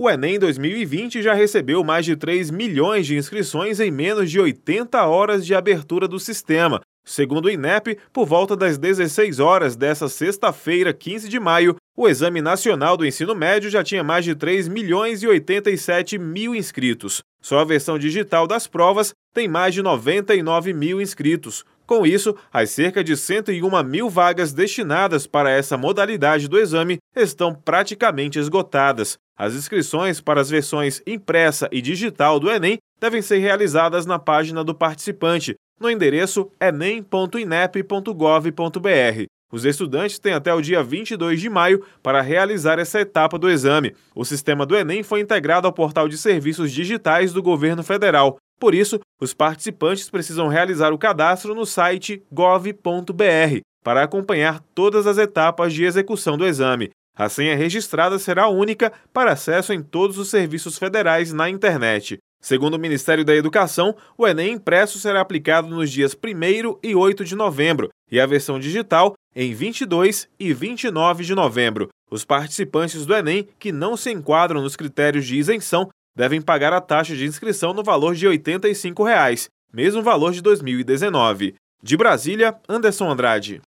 O Enem 2020 já recebeu mais de 3 milhões de inscrições em menos de 80 horas de abertura do sistema. Segundo o INEP, por volta das 16 horas desta sexta-feira, 15 de maio, o Exame Nacional do Ensino Médio já tinha mais de 3 milhões e 87 mil inscritos. Só a versão digital das provas tem mais de 99 mil inscritos. Com isso, as cerca de 101 mil vagas destinadas para essa modalidade do exame estão praticamente esgotadas. As inscrições para as versões impressa e digital do Enem devem ser realizadas na página do participante, no endereço enem.inep.gov.br. Os estudantes têm até o dia 22 de maio para realizar essa etapa do exame. O sistema do Enem foi integrado ao portal de serviços digitais do governo federal. Por isso, os participantes precisam realizar o cadastro no site gov.br para acompanhar todas as etapas de execução do exame. A senha registrada será única para acesso em todos os serviços federais na internet. Segundo o Ministério da Educação, o Enem impresso será aplicado nos dias 1º e 8 de novembro e a versão digital em 22 e 29 de novembro. Os participantes do Enem que não se enquadram nos critérios de isenção devem pagar a taxa de inscrição no valor de R$ 85, mesmo valor de 2019. De Brasília, Anderson Andrade.